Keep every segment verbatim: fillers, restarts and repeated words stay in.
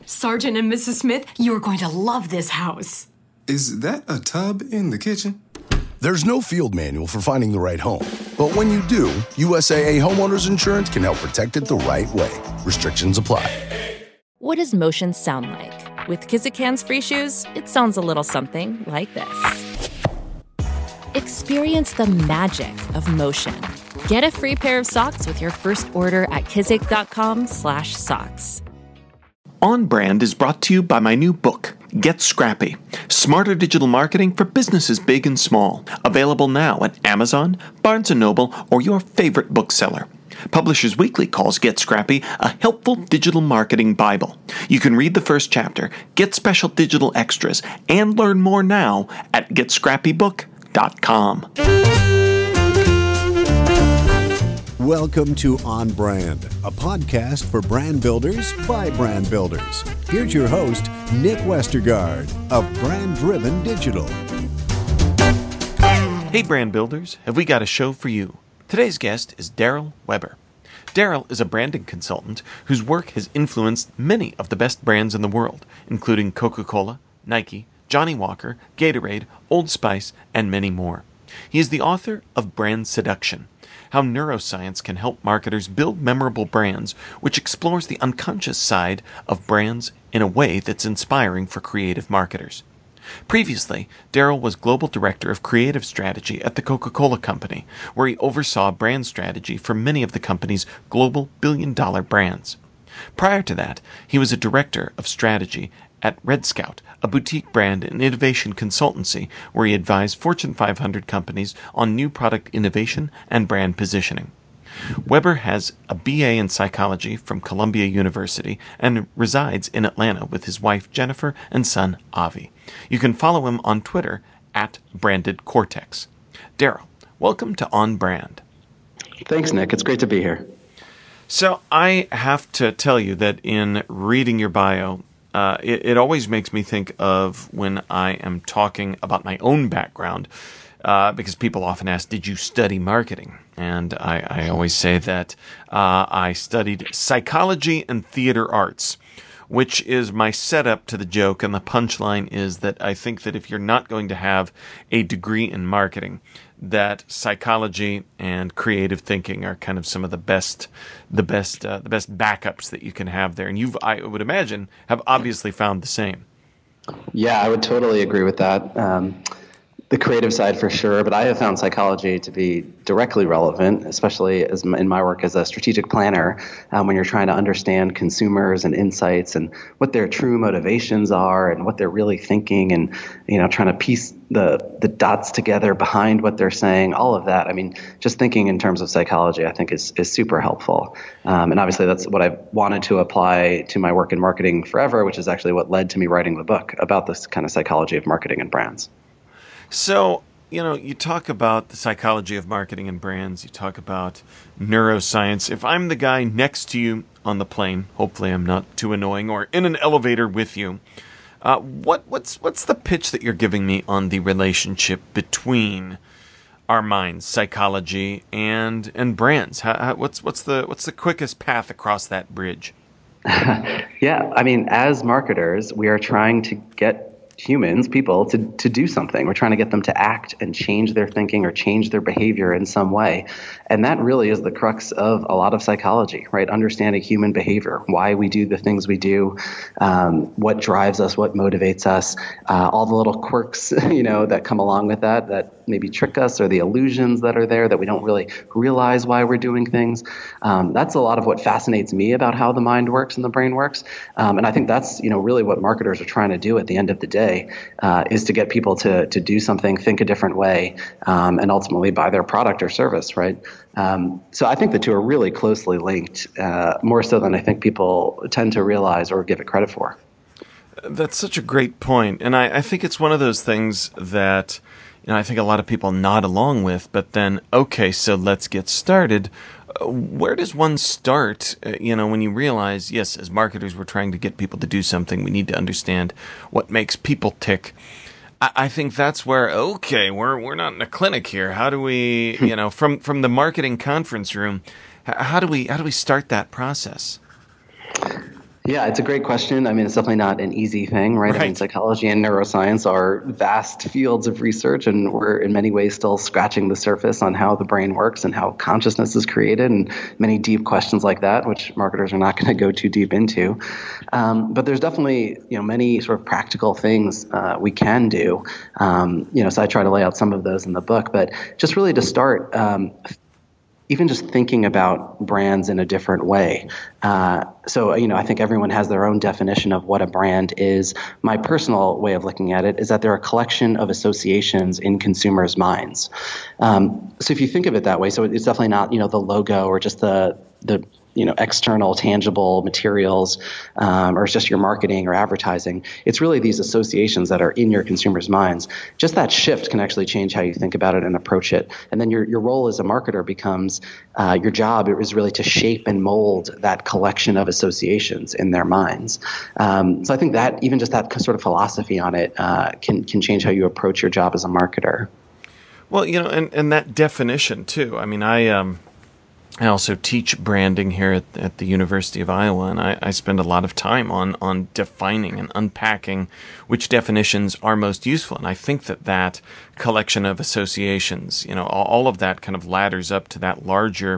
Sergeant and Missus Smith, you're going to love this house. Is that a tub in the kitchen? There's no field manual for finding the right home. But when you do, U S A A Homeowners Insurance can help protect it the right way. Restrictions apply. What does motion sound like? With Kizikans free shoes, it sounds a little something like this. Experience the magic of motion. Get a free pair of socks with your first order at kizik.com slash socks. On Brand is brought to you by my new book, Get Scrappy, Smarter Digital Marketing for Businesses Big and Small. Available now at Amazon, Barnes and Noble, or your favorite bookseller. Publishers Weekly calls Get Scrappy a helpful digital marketing Bible. You can read the first chapter, get special digital extras, and learn more now at get scrappy book dot com. Welcome to On Brand, a podcast for brand builders by brand builders. Here's your host, Nick Westergaard of Brand Driven Digital. Hey brand builders, have we got a show for you? Today's guest is Daryl Weber. Daryl is a branding consultant whose work has influenced many of the best brands in the world, including Coca-Cola, Nike, Johnny Walker, Gatorade, Old Spice, and many more. He is the author of Brand Seduction, How Neuroscience Can Help Marketers Build Memorable Brands, which explores the unconscious side of brands in a way that's inspiring for creative marketers. Previously, Daryl was Global Director of Creative Strategy at the Coca-Cola Company, where he oversaw brand strategy for many of the company's global billion-dollar brands. Prior to that, he was a Director of Strategy at Red Scout, a boutique brand and innovation consultancy where he advised Fortune five hundred companies on new product innovation and brand positioning. Weber has a B A in psychology from Columbia University and resides in Atlanta with his wife Jennifer and son Avi. You can follow him on Twitter at Branded Cortex. Daryl, welcome to On Brand. Thanks, Nick. It's great to be here. So I have to tell you that in reading your bio, Uh, it, it always makes me think of when I am talking about my own background, uh, because people often ask, did you study marketing? And I, I always say that uh, I studied psychology and theater arts, which is my setup to the joke. And the punchline is that I think that if you're not going to have a degree in marketing, that psychology and creative thinking are kind of some of the best, the best, uh, the best backups that you can have there. And you've, I would imagine, have obviously found the same. Yeah, I would totally agree with that. Um, the creative side for sure, but I have found psychology to be directly relevant, especially as in my work as a strategic planner, um, when you're trying to understand consumers and insights and what their true motivations are and what they're really thinking, and you know, trying to piece the the dots together behind what they're saying. All of that. I mean, just thinking in terms of psychology, I think is is super helpful. Um, and obviously, that's what I've wanted to apply to my work in marketing forever, which is actually what led to me writing the book about this kind of psychology of marketing and brands. So, you know, you talk about the psychology of marketing and brands. You talk about neuroscience. If I'm the guy next to you on the plane, hopefully I'm not too annoying, or in an elevator with you, uh, what what's what's the pitch that you're giving me on the relationship between our minds, psychology, and and brands? How, how, what's what's the what's the quickest path across that bridge? Yeah, I mean, as marketers, we are trying to get humans, people, to, to do something. We're trying to get them to act and change their thinking or change their behavior in some way. And that really is the crux of a lot of psychology, right? Understanding human behavior, why we do the things we do, um, what drives us, what motivates us, uh, all the little quirks, you know, that come along with that, that maybe trick us, or the illusions that are there that we don't really realize why we're doing things. Um, that's a lot of what fascinates me about how the mind works and the brain works. Um, and I think that's, you know, really what marketers are trying to do at the end of the day, uh, is to get people to to do something, think a different way, um, and ultimately buy their product or service, right? Um, so I think the two are really closely linked, uh, more so than I think people tend to realize or give it credit for. That's such a great point. And I, I think it's one of those things that, you know, I think a lot of people nod along with, but then, okay, so let's get started. Uh, where does one start, uh, you know, when you realize, yes, as marketers, we're trying to get people to do something. We need to understand what makes people tick. I, I think that's where, okay, we're we're not in a clinic here. How do we, you know, from, from the marketing conference room, how do we how do we start that process? Yeah, it's a great question. I mean, it's definitely not an easy thing, right? Right. I mean, psychology and neuroscience are vast fields of research, and we're in many ways still scratching the surface on how the brain works and how consciousness is created, and many deep questions like that, which marketers are not going to go too deep into. Um, but there's definitely, you know, many sort of practical things uh, we can do. Um, you know, so I try to lay out some of those in the book, but just really to start. Um, even just thinking about brands in a different way. Uh, so, you know, I think everyone has their own definition of what a brand is. My personal way of looking at it is that they're a collection of associations in consumers' minds. Um, so if you think of it that way, so it's definitely not, you know, the logo or just the, the, you know, external tangible materials, um, or it's just your marketing or advertising. It's really these associations that are in your consumers' minds. Just that shift can actually change how you think about it and approach it. And then your your role as a marketer becomes, uh, your job is really to shape and mold that collection of associations in their minds. Um, so I think that even just that sort of philosophy on it uh, can can change how you approach your job as a marketer. Well, you know, and, and that definition too. I mean, I um. I also teach branding here at, at the University of Iowa, and I, I spend a lot of time on, on defining and unpacking which definitions are most useful. And I think that that collection of associations, you know, all, all of that kind of ladders up to that larger,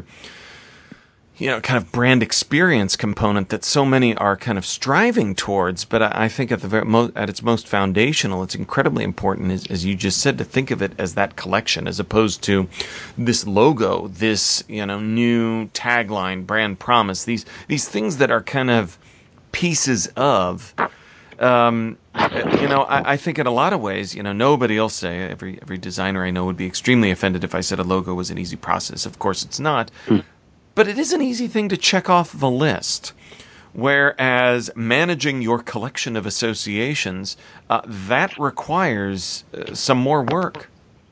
you know, kind of brand experience component that so many are kind of striving towards. But I, I think at the very mo- at its most foundational, it's incredibly important, as, as you just said, to think of it as that collection, as opposed to this logo, this, you know, new tagline, brand promise, these these things that are kind of pieces of. Um, you know, I, I think in a lot of ways, you know, nobody will say, every every designer I know would be extremely offended if I said a logo was an easy process. Of course, it's not. Mm. But it is an easy thing to check off the list, whereas managing your collection of associations, uh, that requires uh, some more work.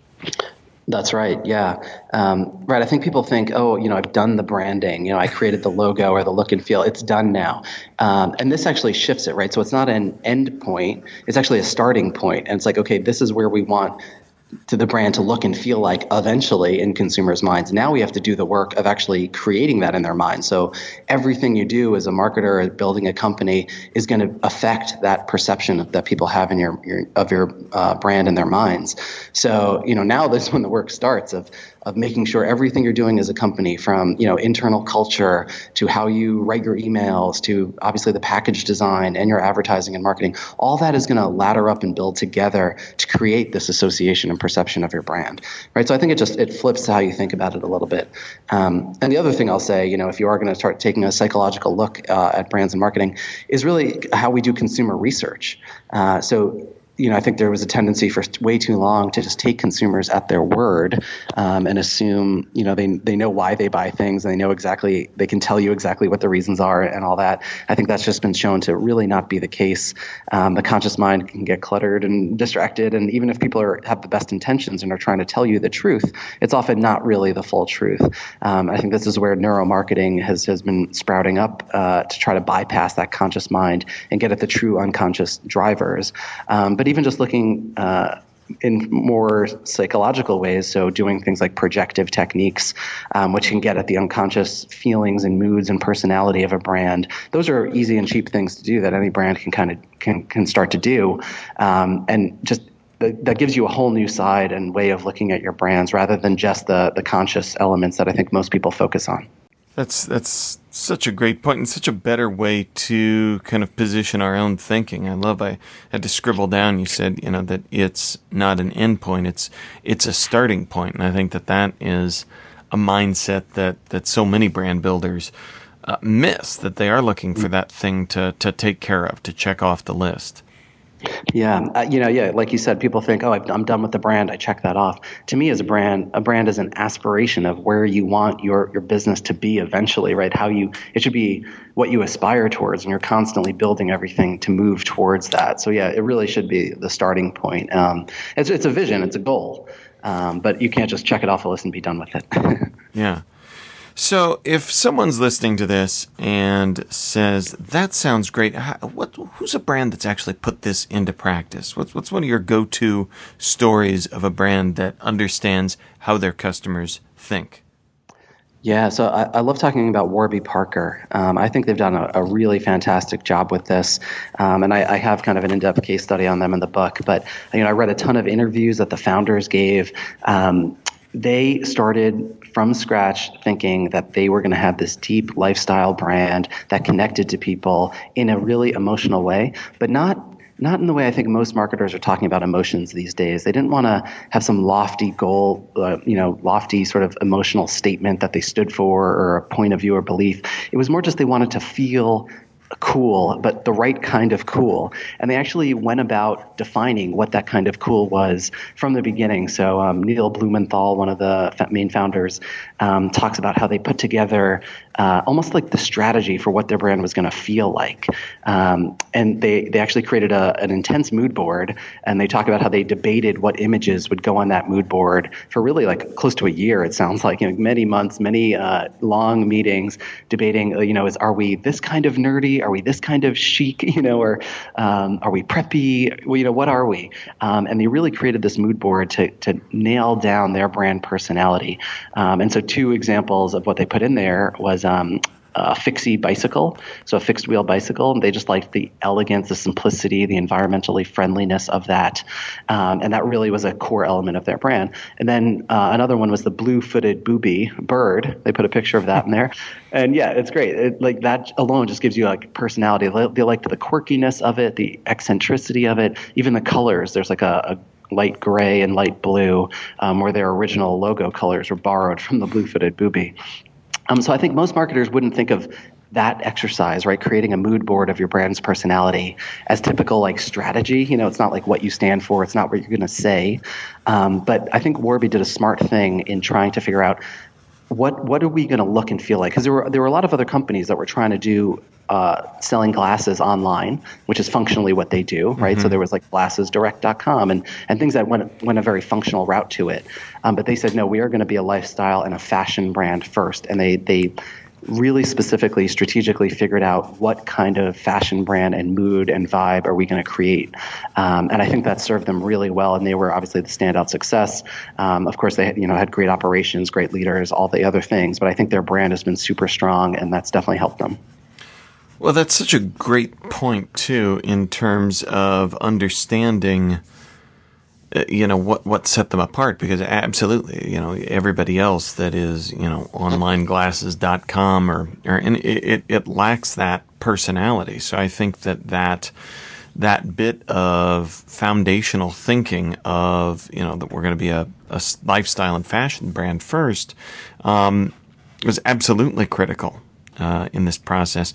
That's right. Yeah. Um, right. I think people think, oh, you know, I've done the branding, you know, I created the logo or the look and feel. It's done now. Um, and this actually shifts it, right? So it's not an end point. It's actually a starting point. And it's like, okay, this is where we want to the brand to look and feel like eventually in consumers' minds. Now we have to do the work of actually creating that in their minds. So everything you do as a marketer or building a company is going to affect that perception that people have in your, your of your uh, brand in their minds. So, you know, now this is when the work starts of of making sure everything you're doing as a company, from, you know, internal culture to how you write your emails to obviously the package design and your advertising and marketing, all that is going to ladder up and build together to create this association and perception of your brand, right? So I think it just, it flips how you think about it a little bit. Um, and the other thing I'll say, you know, if you are going to start taking a psychological look uh, at brands and marketing, is really how we do consumer research. Uh, so You know, I think there was a tendency for way too long to just take consumers at their word um, and assume, you know, they they know why they buy things and they know exactly, they can tell you exactly what the reasons are and all that. I think that's just been shown to really not be the case. Um, the conscious mind can get cluttered and distracted, and even if people are have the best intentions and are trying to tell you the truth, it's often not really the full truth. Um, I think this is where neuromarketing has has been sprouting up uh, to try to bypass that conscious mind and get at the true unconscious drivers. Um, but But even just looking uh, in more psychological ways, so doing things like projective techniques, um, which can get at the unconscious feelings and moods and personality of a brand. Those are easy and cheap things to do that any brand can kind of can can start to do, um, and just that gives you a whole new side and way of looking at your brands rather than just the the conscious elements that I think most people focus on. That's that's such a great point and such a better way to kind of position our own thinking. I love, I had to scribble down, you said, you know, that it's not an end point, it's it's a starting point. And I think that that is a mindset that, that so many brand builders uh, miss, that they are looking for that thing to, to take care of, to check off the list. Yeah, uh, you know, yeah, like you said, people think, oh, I've, I'm done with the brand, I check that off. To me, as a brand, a brand is an aspiration of where you want your your business to be eventually, right? How you, it should be what you aspire towards, and you're constantly building everything to move towards that. So yeah, it really should be the starting point. Um, it's it's a vision, it's a goal, um, but you can't just check it off a list and be done with it. Yeah. So if someone's listening to this and says, that sounds great, what, who's a brand that's actually put this into practice? What's, what's one of your go-to stories of a brand that understands how their customers think? Yeah, so I, I love talking about Warby Parker. Um, I think they've done a, a really fantastic job with this, um, and I, I have kind of an in-depth case study on them in the book. But you know, I read a ton of interviews that the founders gave. Um, they started from scratch thinking that they were going to have this deep lifestyle brand that connected to people in a really emotional way, but not Not in the way I think most marketers are talking about emotions these days. They didn't want to have some lofty goal, uh, you know, lofty sort of emotional statement that they stood for or a point of view or belief. It was more just they wanted to feel cool, but the right kind of cool. And they actually went about defining what that kind of cool was from the beginning. So um, Neil Blumenthal, one of the main founders, um, talks about how they put together uh, almost like the strategy for what their brand was going to feel like. Um, and they, they actually created a, an intense mood board, and they talk about how they debated what images would go on that mood board for really like close to a year, it sounds like, you know, many months, many uh, long meetings debating, you know, is are we this kind of nerdy? Are we this kind of chic, you know, or um, are we preppy? Well, you know, what are we? Um, and they really created this mood board to to nail down their brand personality. Um, and so two examples of what they put in there was um, a fixie bicycle, so a fixed wheel bicycle. They just liked the elegance, the simplicity, the environmentally friendliness of that. Um, and that really was a core element of their brand. And then uh, another one was the blue-footed booby bird. They put a picture of that in there. And yeah, it's great. It, like that alone just gives you like personality. They, they liked the quirkiness of it, the eccentricity of it, even the colors. There's like a, a light gray and light blue, um, where their original logo colors were borrowed from the blue-footed booby. Um, so I think most marketers wouldn't think of that exercise, right, creating a mood board of your brand's personality as typical like strategy. You know, it's not like what you stand for. It's not what you're going to say. Um, but I think Warby did a smart thing in trying to figure out what what are we going to look and feel like? Because there were there were a lot of other companies that were trying to do uh, selling glasses online, which is functionally what they do, right? Mm-hmm. So there was like glasses direct dot com and and things that went went a very functional route to it. Um, but they said no, we are going to be a lifestyle and a fashion brand first, and they they. really specifically, strategically figured out what kind of fashion brand and mood and vibe are we going to create. Um, and I think that served them really well, and they were obviously the standout success. Um, of course, they you know had great operations, great leaders, all the other things, but I think their brand has been super strong, and that's definitely helped them. Well, that's such a great point, too, in terms of understanding you know, what, what set them apart, because absolutely, you know, everybody else that is, you know, online glasses dot com or, or and it, it lacks that personality. So I think that that, that bit of foundational thinking of, you know, that we're going to be a, a lifestyle and fashion brand first, um, was absolutely critical, uh, in this process.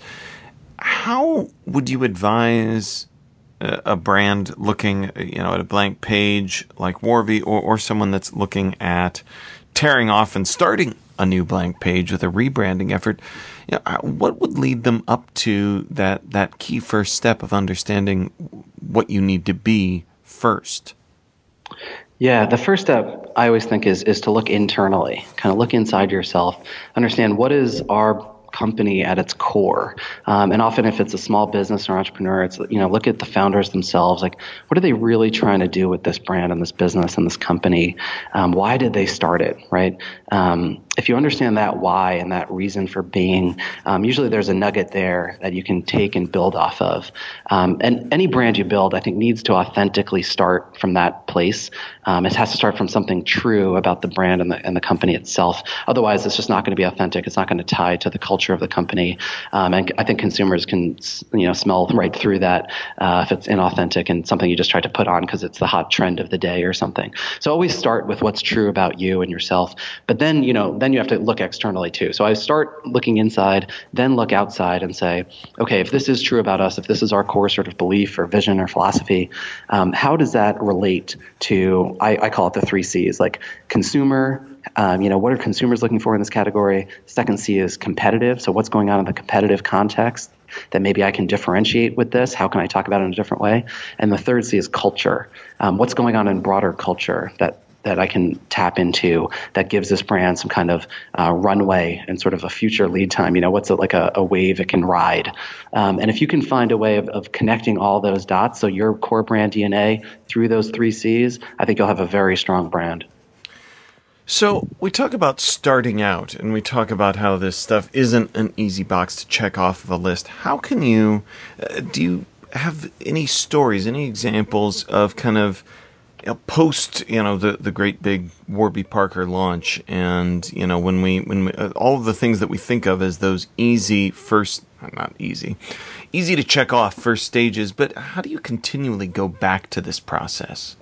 How would you advise a brand looking, you know, at a blank page like Warby, or, or someone that's looking at tearing off and starting a new blank page with a rebranding effort? You know, what would lead them up to that, that key first step of understanding what you need to be first? Yeah, the first step I always think is is to look internally, kind of look inside yourself, understand what is our company at its core. Um, and often if it's a small business or entrepreneur, it's, you know, look at the founders themselves. Like, what are they really trying to do with this brand and this business and this company? Um, why did they start it, right? Um, if you understand that why and that reason for being, um, usually there's a nugget there that you can take and build off of. Um, and any brand you build, I think, needs to authentically start from that place. Um, it has to start from something true about the brand and the, and the company itself. Otherwise, it's just not going to be authentic. It's not going to tie to the culture of the company. Um, and I think consumers can, you know, smell right through that uh, if it's inauthentic and something you just tried to put on because it's the hot trend of the day or something. So always start with what's true about you and yourself. But then, you know, then you have to look externally too. So I start looking inside, then look outside and say, okay, if this is true about us, if this is our core sort of belief or vision or philosophy, um, how does that relate to, I, I call it the three C's, like consumer, Um, you know, what are consumers looking for in this category? Second C is competitive. So what's going on in the competitive context that maybe I can differentiate with this? How can I talk about it in a different way? And the third C is culture. Um, what's going on in broader culture that that I can tap into that gives this brand some kind of uh, runway and sort of a future lead time? You know, what's it like a, a wave it can ride? Um, and if you can find a way of, of connecting all those dots, so your core brand D N A through those three C's, I think you'll have a very strong brand. So we talk about starting out, and we talk about how this stuff isn't an easy box to check off of a list. How can you, uh, do you have any stories, any examples of kind of, you know, post, you know, the, the great big Warby Parker launch, and, you know, when we, when we, uh, all of the things that we think of as those easy first, not easy, easy to check off first stages, but how do you continually go back to this process?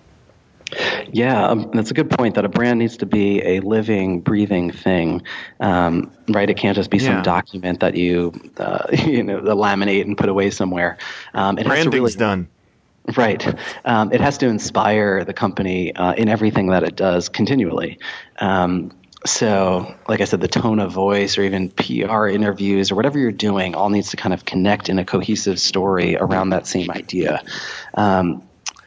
Yeah, um, that's a good point, that a brand needs to be a living, breathing thing, um, right? It can't just be yeah. some document that you, uh, you know, laminate and put away somewhere. Um, it Branding's has to really, done. Right. Um, it has to inspire the company uh, in everything that it does continually. Um, so, like I said, the tone of voice or even P R interviews or whatever you're doing all needs to kind of connect in a cohesive story around that same idea. Um,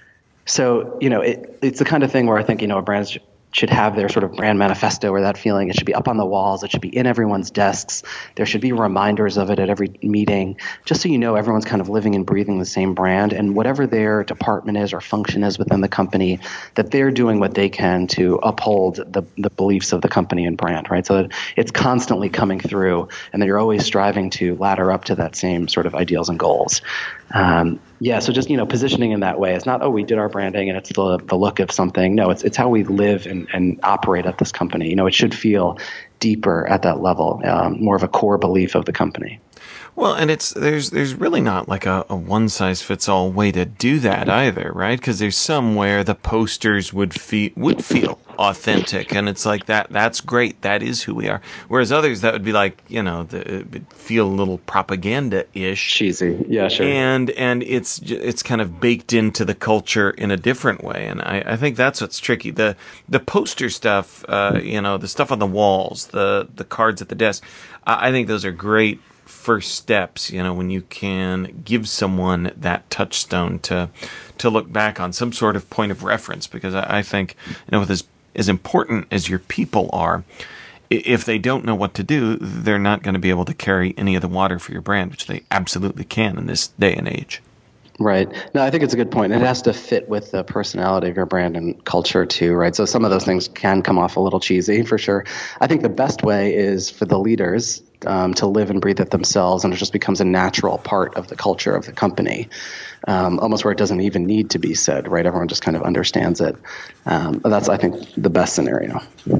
So, you know, it, it's the kind of thing where I think, you know, a brand sh- should have their sort of brand manifesto or that feeling. It should be up on the walls. It should be in everyone's desks. There should be reminders of it at every meeting, just so you know everyone's kind of living and breathing the same brand. And whatever their department is or function is within the company, that they're doing what they can to uphold the, the beliefs of the company and brand, right? So that it's constantly coming through and that you're always striving to ladder up to that same sort of ideals and goals. Um, Yeah, so just, you know, positioning in that way. It's not, oh, we did our branding and it's the the look of something. No, it's it's how we live and, and operate at this company. You know, it should feel deeper at that level, um, more of a core belief of the company. Well, and it's there's there's really not like a, a one size fits all way to do that either, right? Because there's some where the posters would feel would feel authentic, and it's like that. That's great. That is who we are. Whereas others, that would be like, you know, the, it would feel a little propaganda-ish, cheesy. Yeah, sure. And and it's it's kind of baked into the culture in a different way, and I, I think that's what's tricky. The the poster stuff, uh, you know, the stuff on the walls, the the cards at the desk. I, I think those are great first steps, you know, when you can give someone that touchstone to to look back on, some sort of point of reference, because I, I think, you know, with as, as important as your people are, if they don't know what to do, they're not going to be able to carry any of the water for your brand, which they absolutely can in this day and age. Right. No, I think it's a good point. It has to fit with the personality of your brand and culture too, right? So some of those things can come off a little cheesy for sure. I think the best way is for the leaders um, to live and breathe it themselves, and it just becomes a natural part of the culture of the company, um, almost where it doesn't even need to be said, right? Everyone just kind of understands it. Um, that's, I think, the best scenario.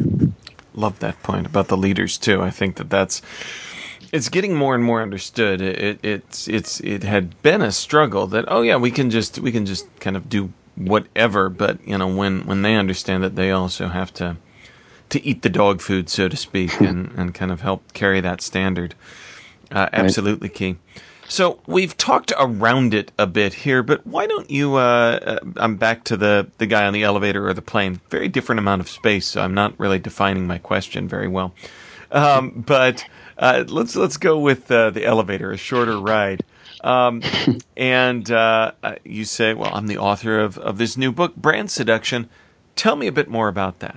Love that point about the leaders too. I think that that's, it's getting more and more understood. It, it it's it's it had been a struggle that, oh yeah, we can just we can just kind of do whatever, but you know, when, when they understand that they also have to to eat the dog food, so to speak, and, and kind of help carry that standard. Uh, absolutely key. So we've talked around it a bit here, but why don't you, uh, uh, I'm back to the, the guy on the elevator or the plane. Very different amount of space, so I'm not really defining my question very well. Um, but uh, let's let's go with uh, the elevator, a shorter ride. Um, and uh, you say, well, I'm the author of, of this new book, Brand Seduction. Tell me a bit more about that.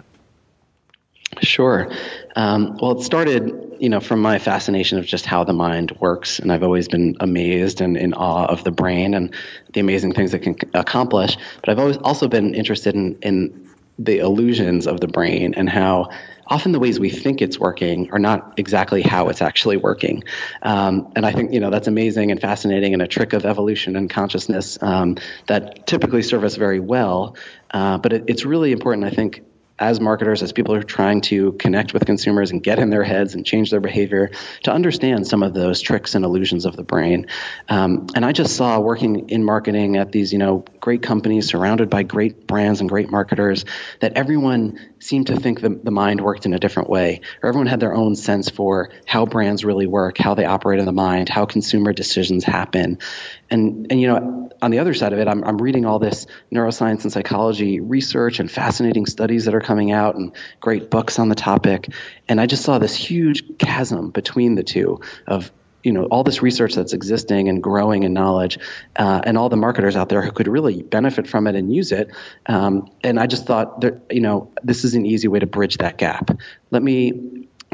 Sure. Um, well, it started, you know, from my fascination of just how the mind works, and I've always been amazed and in awe of the brain and the amazing things it can accomplish. But I've always also been interested in, in the illusions of the brain and how often the ways we think it's working are not exactly how it's actually working. Um, and I think, you know, that's amazing and fascinating and a trick of evolution and consciousness um, that typically serve us very well. Uh, but it, it's really important, I think, as marketers, as people are trying to connect with consumers and get in their heads and change their behavior, to understand some of those tricks and illusions of the brain. Um, and I just saw, working in marketing at these, you know, great companies surrounded by great brands and great marketers, that everyone seemed to think the, the mind worked in a different way, or everyone had their own sense for how brands really work, how they operate in the mind, how consumer decisions happen. And, and you know, on the other side of it, I'm, I'm reading all this neuroscience and psychology research and fascinating studies that are coming out and great books on the topic. And I just saw this huge chasm between the two of, you know, all this research that's existing and growing in knowledge, uh, and all the marketers out there who could really benefit from it and use it. Um, and I just thought that, you know, this is an easy way to bridge that gap. Let me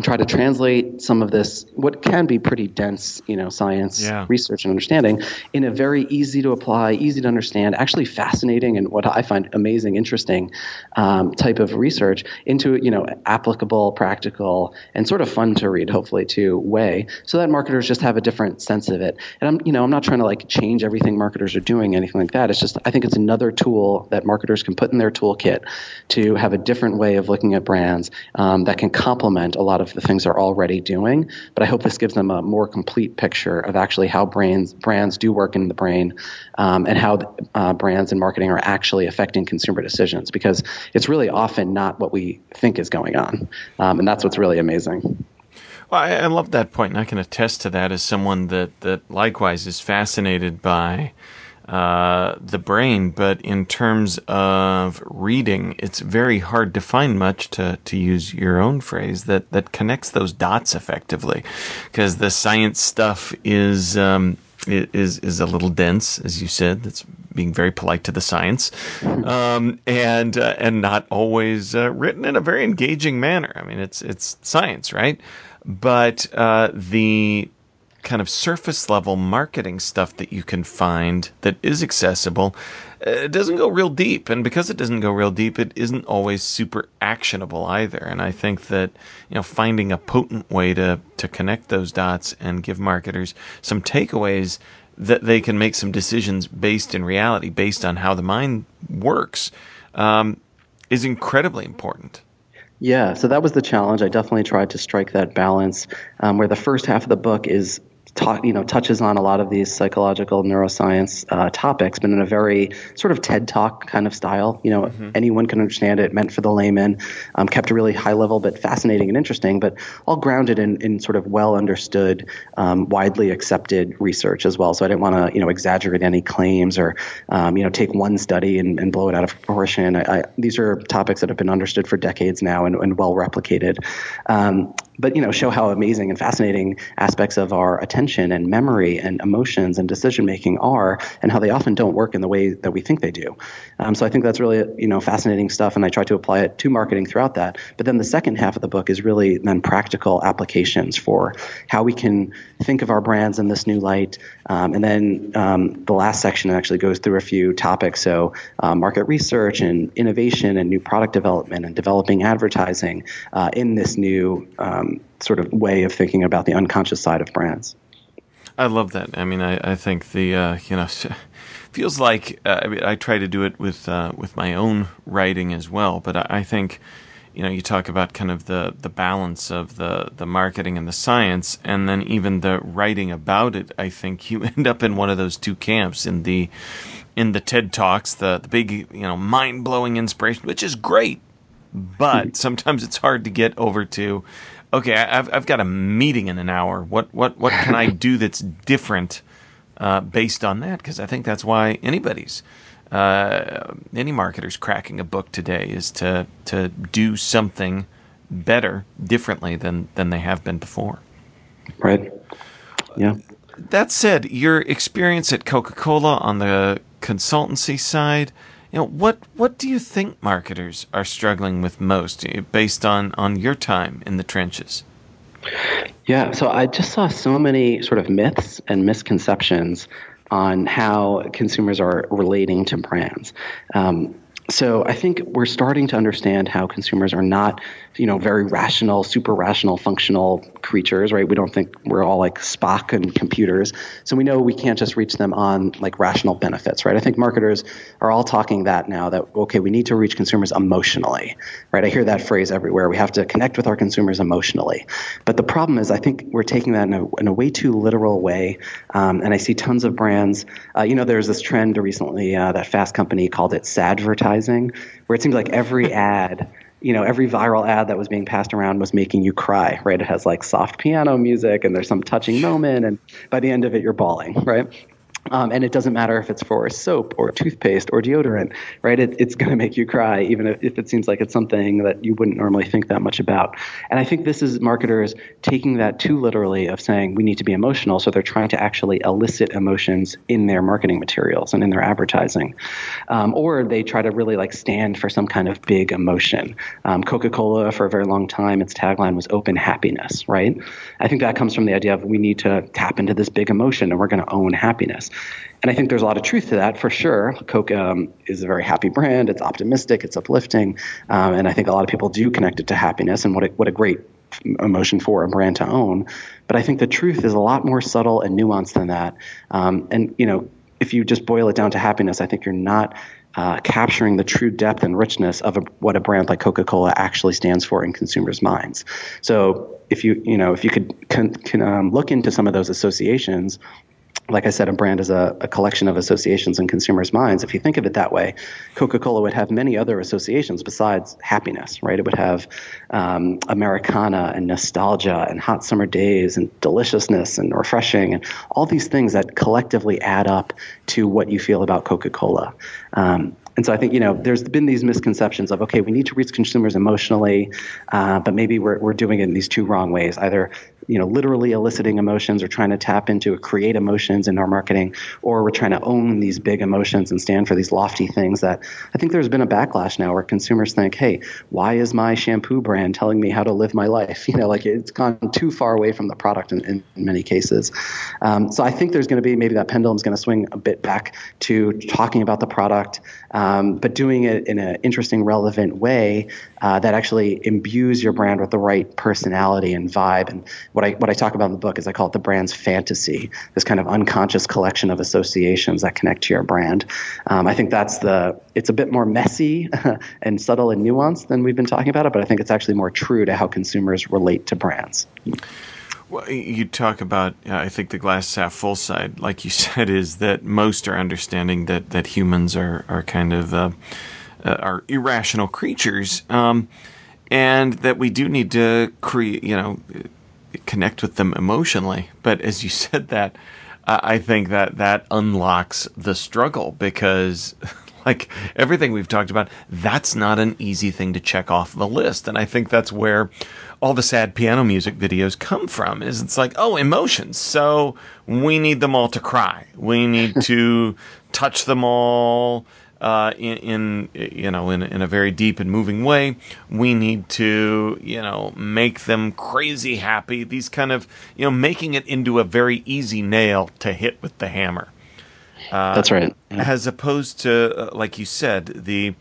try to translate some of this, what can be pretty dense, you know, science Yeah. research and understanding, in a very easy to apply, easy to understand, actually fascinating, and what I find amazing, interesting um, type of research into, you know, applicable, practical, and sort of fun to read, hopefully too, way, so that marketers just have a different sense of it. And I'm, you know, I'm not trying to like change everything marketers are doing, anything like that. It's just, I think it's another tool that marketers can put in their toolkit to have a different way of looking at brands um, that can complement a lot of the things they're already doing. But I hope this gives them a more complete picture of actually how brands brands do work in the brain, um, and how uh, brands and marketing are actually affecting consumer decisions, because it's really often not what we think is going on. Um, and that's what's really amazing. Well, I, I love that point, and I can attest to that as someone that, that likewise is fascinated by Uh, the brain, but in terms of reading, it's very hard to find much, to, to use your own phrase, that, that connects those dots effectively, because the science stuff is um, is is a little dense, as you said. That's being very polite to the science, um, and uh, and not always uh, written in a very engaging manner. I mean, it's it's science, right? But uh, the kind of surface level marketing stuff that you can find that is accessible, uh, it doesn't go real deep. And because it doesn't go real deep, it isn't always super actionable either. And I think that, you know, finding a potent way to, to connect those dots and give marketers some takeaways that they can make some decisions based in reality, based on how the mind works, um, is incredibly important. Yeah, so that was the challenge. I definitely tried to strike that balance um, where the first half of the book is talk, you know, touches on a lot of these psychological neuroscience uh, topics, but in a very sort of TED Talk kind of style. You know, mm-hmm. anyone can understand it, meant for the layman, um, kept really high level, but fascinating and interesting, but all grounded in, in sort of well understood, um, widely accepted research as well. So I didn't want to, you know, exaggerate any claims or, um, you know, take one study and, and blow it out of proportion. I, I, these are topics that have been understood for decades now and, and well replicated. Um, but, you know, show how amazing and fascinating aspects of our attention and memory and emotions and decision-making are, and how they often don't work in the way that we think they do. Um, so I think that's really, you know, fascinating stuff, and I try to apply it to marketing throughout that. But then the second half of the book is really then practical applications for how we can think of our brands in this new light. Um, and then um, the last section actually goes through a few topics. So uh, market research and innovation and new product development and developing advertising uh, in this new um, sort of way of thinking about the unconscious side of brands. I love that. I mean, I, I think the, uh, you know, feels like uh, I, mean, I try to do it with uh, with my own writing as well. But I, I think, you know, you talk about kind of the, the balance of the, the marketing and the science, and then even the writing about it. I think you end up in one of those two camps in the in the TED Talks, the, the big, you know, mind-blowing inspiration, which is great. But sometimes it's hard to get over to, okay, I've I've got a meeting in an hour. What what what can I do that's different uh, based on that? Because I think that's why anybody's uh, any marketer's cracking a book today is to to do something better, differently than than they have been before. Right. Yeah. That said, your experience at Coca-Cola on the consultancy side, you know, what what do you think marketers are struggling with most, based on, on your time in the trenches? Yeah, so I just saw so many sort of myths and misconceptions on how consumers are relating to brands. Um, so I think we're starting to understand how consumers are not, you know, very rational, super rational, functional creatures, right? We don't think we're all like Spock and computers. So we know we can't just reach them on like rational benefits, right? I think marketers are all talking that now, that, okay, we need to reach consumers emotionally, right? I hear that phrase everywhere. We have to connect with our consumers emotionally. But the problem is I think we're taking that in a, in a way too literal way. Um, and I see tons of brands, uh, you know, there's this trend recently, uh, that Fast Company called it sadvertising, where it seems like every ad, you know, every viral ad that was being passed around was making you cry, right? It has like soft piano music and there's some touching moment, and by the end of it, you're bawling, right? Um, and it doesn't matter if it's for soap or toothpaste or deodorant, right? It, it's going to make you cry, even if, if it seems like it's something that you wouldn't normally think that much about. And I think this is marketers taking that too literally of saying we need to be emotional. So they're trying to actually elicit emotions in their marketing materials and in their advertising. Um, or they try to really like stand for some kind of big emotion. Um, Coca-Cola, for a very long time, its tagline was open happiness, right? I think that comes from the idea of we need to tap into this big emotion and we're going to own happiness. And I think there's a lot of truth to that, for sure. Coke um, is a very happy brand. It's optimistic. It's uplifting. Um, and I think a lot of people do connect it to happiness, and what a, what a great emotion for a brand to own. But I think the truth is a lot more subtle and nuanced than that. Um, and, you know, if you just boil it down to happiness, I think you're not uh, capturing the true depth and richness of a, what a brand like Coca-Cola actually stands for in consumers' minds. So if you, you know, if you could can, can, um, look into some of those associations, like I said, a brand is a, a collection of associations in consumers' minds. If you think of it that way, Coca-Cola would have many other associations besides happiness, right? It would have um, Americana and nostalgia and hot summer days and deliciousness and refreshing and all these things that collectively add up to what you feel about Coca-Cola. Um, And so I think, you know, there's been these misconceptions of, okay, we need to reach consumers emotionally, uh, but maybe we're we're doing it in these two wrong ways, either, you know, literally eliciting emotions or trying to tap into create emotions in our marketing, or we're trying to own these big emotions and stand for these lofty things that I think there's been a backlash now where consumers think, hey, why is my shampoo brand telling me how to live my life? You know, like it's gone too far away from the product in, in many cases. Um, so I think there's going to be maybe that pendulum's going to swing a bit back to talking about the product, Um, but doing it in an interesting, relevant way uh, that actually imbues your brand with the right personality and vibe. And what I what I talk about in the book is I call it the brand's fantasy, this kind of unconscious collection of associations that connect to your brand. Um, I think that's the it's a bit more messy and subtle and nuanced than we've been talking about it, but I think it's actually more true to how consumers relate to brands. Well, you talk about, uh, I think the glass is half full side, like you said, is that most are understanding that, that humans are, are kind of uh, uh, are irrational creatures, um, and that we do need to create, you know, connect with them emotionally. But as you said that, uh, I think that that unlocks the struggle because, like everything we've talked about, that's not an easy thing to check off the list. And I think that's where all the sad piano music videos come from, is it's like, oh, emotions. So we need them all to cry. We need to touch them all uh, in, in, you know, in, in a very deep and moving way. We need to, you know, make them crazy happy. These kind of, you know, making it into a very easy nail to hit with the hammer. Uh, That's right. Yeah. As opposed to, uh, like you said, the,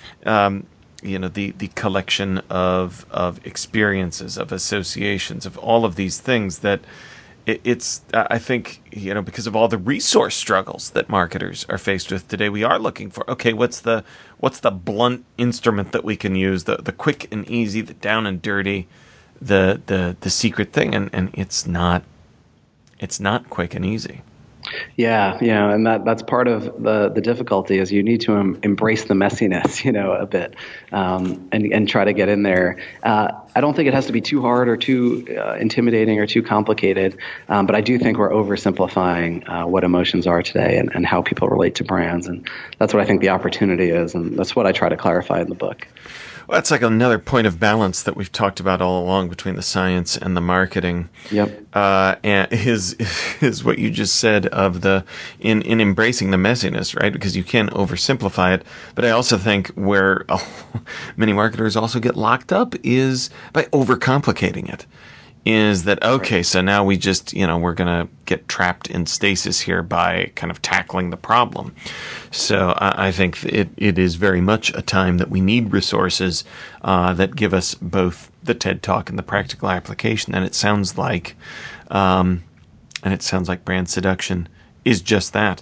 um, you know, the, the collection of of experiences, of associations, of all of these things that it, it's, uh, I think, you know, because of all the resource struggles that marketers are faced with today, we are looking for, okay, what's the what's the blunt instrument that we can use, the the quick and easy, the down and dirty, the the the secret thing, and, and it's not it's not quick and easy. Yeah, yeah, and that that's part of the the difficulty is you need to em- embrace the messiness, you know, a bit, um, and and try to get in there. Uh, I don't think it has to be too hard or too uh, intimidating or too complicated, um, but I do think we're oversimplifying uh, what emotions are today and, and how people relate to brands, and that's what I think the opportunity is, and that's what I try to clarify in the book. Well, that's like another point of balance that we've talked about all along between the science and the marketing. Yep. Uh, and is is what you just said of the in, in embracing the messiness, right? Because you can oversimplify it. But I also think where oh, many marketers also get locked up is by overcomplicating it. Is that, okay, so now we just, you know, we're going to get trapped in stasis here by kind of tackling the problem. So I, I think it, it is very much a time that we need resources uh, that give us both the TED Talk and the practical application. And it sounds like, um, and it sounds like brand seduction is just that.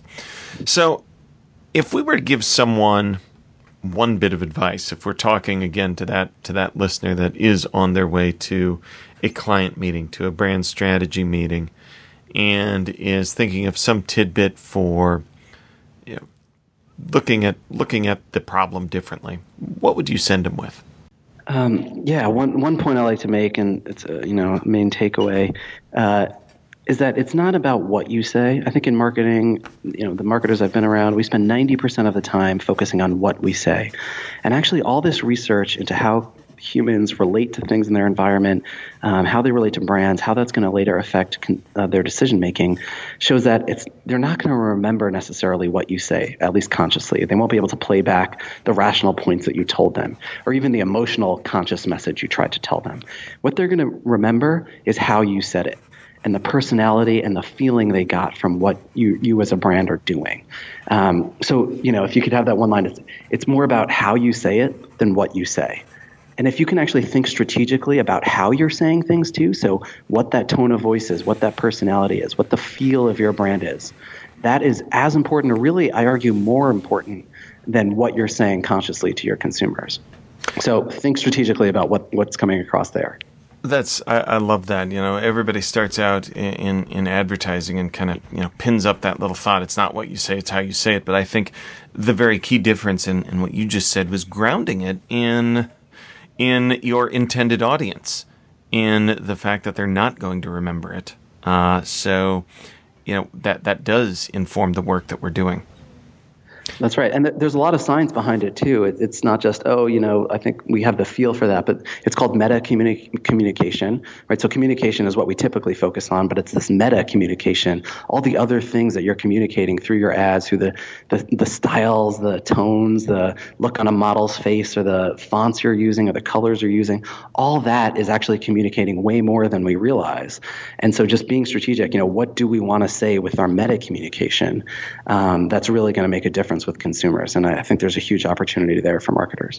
So if we were to give someone one bit of advice, if we're talking again to that to that listener that is on their way to a client meeting, to a brand strategy meeting, and is thinking of some tidbit for, you know, looking at looking at the problem differently, what would you send them with? Um, yeah, one one point I like to make, and it's a, you know, main takeaway. Uh, is that it's not about what you say. I think in marketing, you know, the marketers I've been around, we spend ninety percent of the time focusing on what we say. And actually all this research into how humans relate to things in their environment, um, how they relate to brands, how that's going to later affect con- uh, their decision making, shows that it's they're not going to remember necessarily what you say, at least consciously. They won't be able to play back the rational points that you told them, or even the emotional conscious message you tried to tell them. What they're going to remember is how you said it, and the personality and the feeling they got from what you you as a brand are doing. Um, so, you know, if you could have that one line, it's, it's more about how you say it than what you say. And if you can actually think strategically about how you're saying things too, so what that tone of voice is, what that personality is, what the feel of your brand is, that is as important, or really, I argue, more important than what you're saying consciously to your consumers. So think strategically about what, what's coming across there. That's I, I love that. You know, everybody starts out in, in, in advertising and kind of, you know, pins up that little thought. It's not what you say, it's how you say it. But I think the very key difference in, in what you just said was grounding it in in your intended audience, in the fact that they're not going to remember it. Uh, so, you know, that, that does inform the work that we're doing. That's right. And th- there's a lot of science behind it, too. It, it's not just, oh, you know, I think we have the feel for that, but it's called meta communi- communication, right? So communication is what we typically focus on, but it's this meta communication, all the other things that you're communicating through your ads, through the, the, the styles, the tones, the look on a model's face, or the fonts you're using, or the colors you're using. All that is actually communicating way more than we realize. And so just being strategic, you know, what do we want to say with our meta communication? Um, that's really going to make a difference with consumers, and I think there's a huge opportunity there for marketers.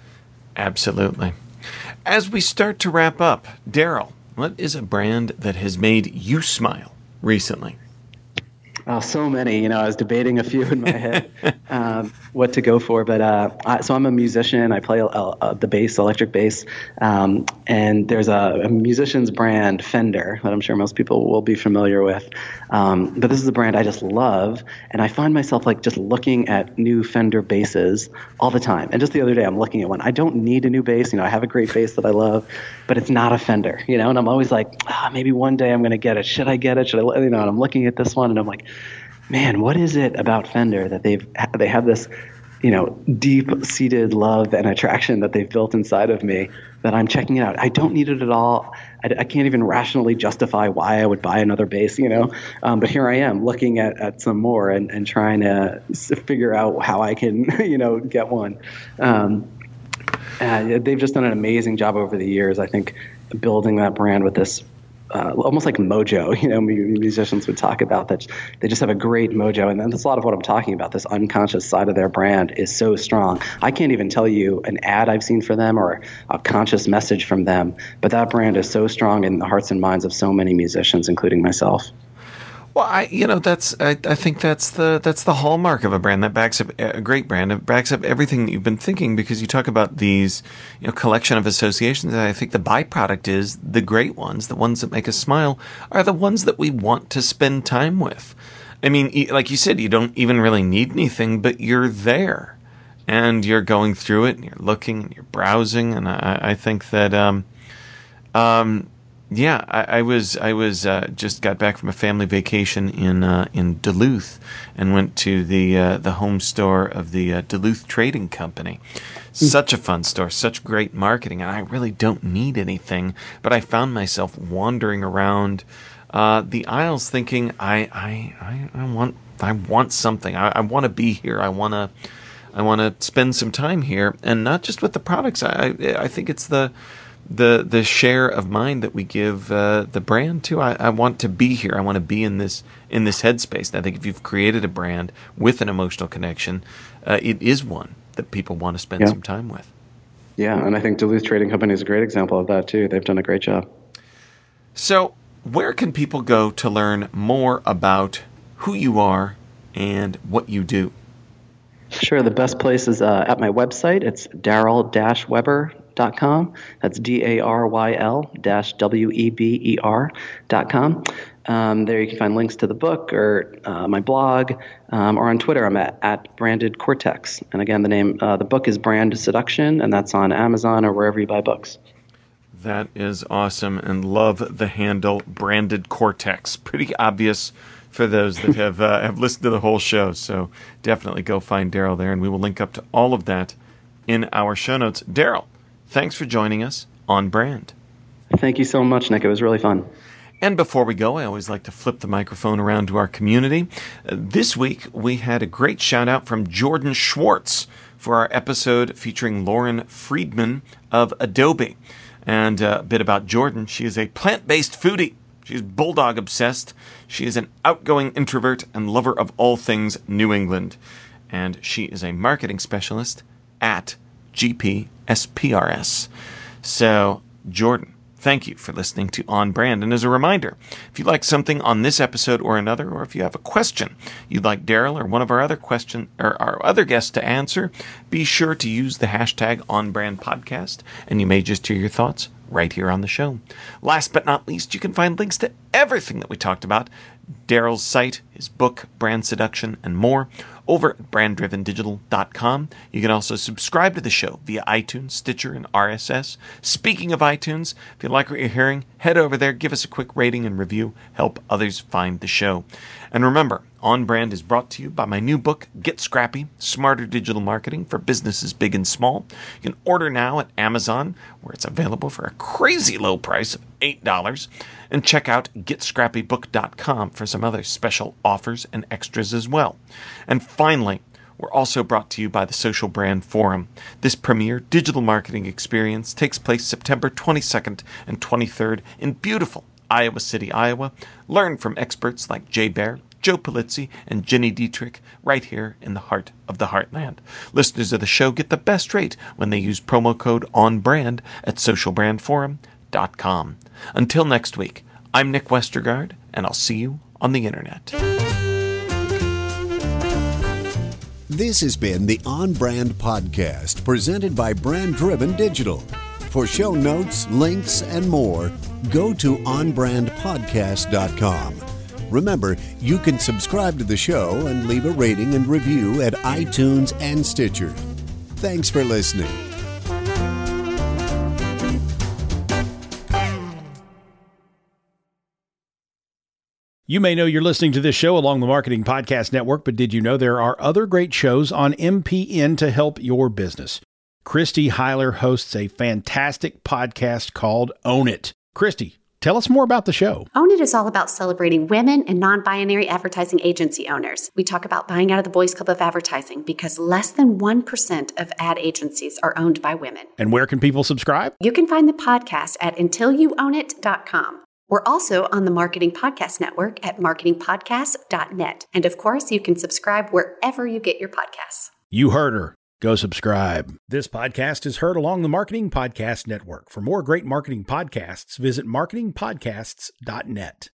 Absolutely. As we start to wrap up, Daryl, what is a brand that has made you smile recently? Oh, so many. You know, I was debating a few in my head um, what to go for. But uh, I, so I'm a musician. I play a, a, the bass, electric bass. Um, and there's a, a musician's brand, Fender, that I'm sure most people will be familiar with. Um, but this is a brand I just love. And I find myself like just looking at new Fender basses all the time. And just the other day, I'm looking at one. I don't need a new bass. You know, I have a great bass that I love, but it's not a Fender, you know, and I'm always like, ah, maybe one day I'm going to get it. Should I get it? Should I, you know, and I'm looking at this one and I'm like, man, what is it about Fender that they've they have this, you know, deep-seated love and attraction that they've built inside of me that I'm checking it out. I don't need it at all. I, I can't even rationally justify why I would buy another bass, you know. Um, but here I am looking at, at some more and, and trying to figure out how I can, you know, get one. Um, uh, they've just done an amazing job over the years, I think, building that brand with this Uh, almost like mojo, you know, musicians would talk about that. They just have a great mojo. And that's a lot of what I'm talking about. This unconscious side of their brand is so strong. I can't even tell you an ad I've seen for them or a conscious message from them, but that brand is so strong in the hearts and minds of so many musicians, including myself. Well, I, you know, that's I, I think that's the that's the hallmark of a brand that backs up a great brand. It backs up everything that you've been thinking, because you talk about these, you know, collection of associations. And I think the byproduct is the great ones, the ones that make us smile, are the ones that we want to spend time with. I mean, like you said, you don't even really need anything, but you're there, and you're going through it, and you're looking, and you're browsing, and I, I think that. Um, um, Yeah, I, I was I was uh, just got back from a family vacation in uh, in Duluth, and went to the uh, the home store of the uh, Duluth Trading Company. Such a fun store, such great marketing, and I really don't need anything, but I found myself wandering around uh, the aisles, thinking I I, I, I want I want something. I, I want to be here. I want to I want to spend some time here, and not just with the products. I I think it's the the the share of mind that we give uh, the brand too. I, I want to be here. I want to be in this in this headspace. And I think if you've created a brand with an emotional connection, uh, it is one that people want to spend yeah. some time with. Yeah, and I think Duluth Trading Company is a great example of that too. They've done a great job. So, where can people go to learn more about who you are and what you do? Sure. The best place is uh, at my website. It's daryl dash weber dot com. That's D A R Y L dash W E B E R dot com. Um, there you can find links to the book or uh, my blog, um, or on Twitter I'm at, at Branded Cortex. And again, the name, uh, the book is Brand Seduction, and that's on Amazon or wherever you buy books. That is awesome, and love the handle Branded Cortex. Pretty obvious for those that have uh, have listened to the whole show, so definitely go find Daryl there, and we will link up to all of that in our show notes. Daryl, thanks for joining us on Brand. Thank you so much, Nick. It was really fun. And before we go, I always like to flip the microphone around to our community. Uh, this week, we had a great shout-out from Jordan Schwartz for our episode featuring Lauren Friedman of Adobe. And uh, a bit about Jordan. She is a plant-based foodie. She's bulldog obsessed. She is an outgoing introvert and lover of all things New England. And she is a marketing specialist at G P S P R S. So, Jordan, thank you for listening to On Brand. And as a reminder, if you like something on this episode or another, or if you have a question you'd like Daryl or one of our other question or our other guests to answer, be sure to use the hashtag OnBrandPodcast, and you may just hear your thoughts right here on the show. Last but not least, you can find links to everything that we talked about, Daryl's site, his book, Brand Seduction, and more, over at brand driven digital dot com. You can also subscribe to the show via iTunes, Stitcher, and R S S. Speaking of iTunes, if you like what you're hearing, head over there, give us a quick rating and review, help others find the show. And remember, On Brand is brought to you by my new book, Get Scrappy, Smarter Digital Marketing for Businesses Big and Small. You can order now at Amazon, where it's available for a crazy low price of eight dollars. And check out get scrappy book dot com for some other special offers and extras as well. And finally, we're also brought to you by the Social Brand Forum. This premier digital marketing experience takes place September twenty-second and twenty-third in beautiful Iowa City, Iowa. Learn from experts like Jay Baer, Joe Polizzi, and Jenny Dietrich right here in the heart of the Heartland. Listeners of the show get the best rate when they use promo code ONBRAND at social brand forum dot com. Until next week, I'm Nick Westergaard, and I'll see you on the internet. This has been the On Brand Podcast, presented by Brand Driven Digital. For show notes, links, and more, go to on brand podcast dot com. Remember, you can subscribe to the show and leave a rating and review at iTunes and Stitcher. Thanks for listening. You may know you're listening to this show along the Marketing Podcast Network, but did you know there are other great shows on M P N to help your business? Christy Heiler hosts a fantastic podcast called Own It. Christy, tell us more about the show. Own It is all about celebrating women and non-binary advertising agency owners. We talk about buying out of the Boys Club of Advertising because less than one percent of ad agencies are owned by women. And where can people subscribe? You can find the podcast at until you own it dot com. We're also on the Marketing Podcast Network at marketing podcast dot net. And of course, you can subscribe wherever you get your podcasts. You heard her. Go subscribe. This podcast is heard along the Marketing Podcast Network. For more great marketing podcasts, visit marketing podcasts dot net.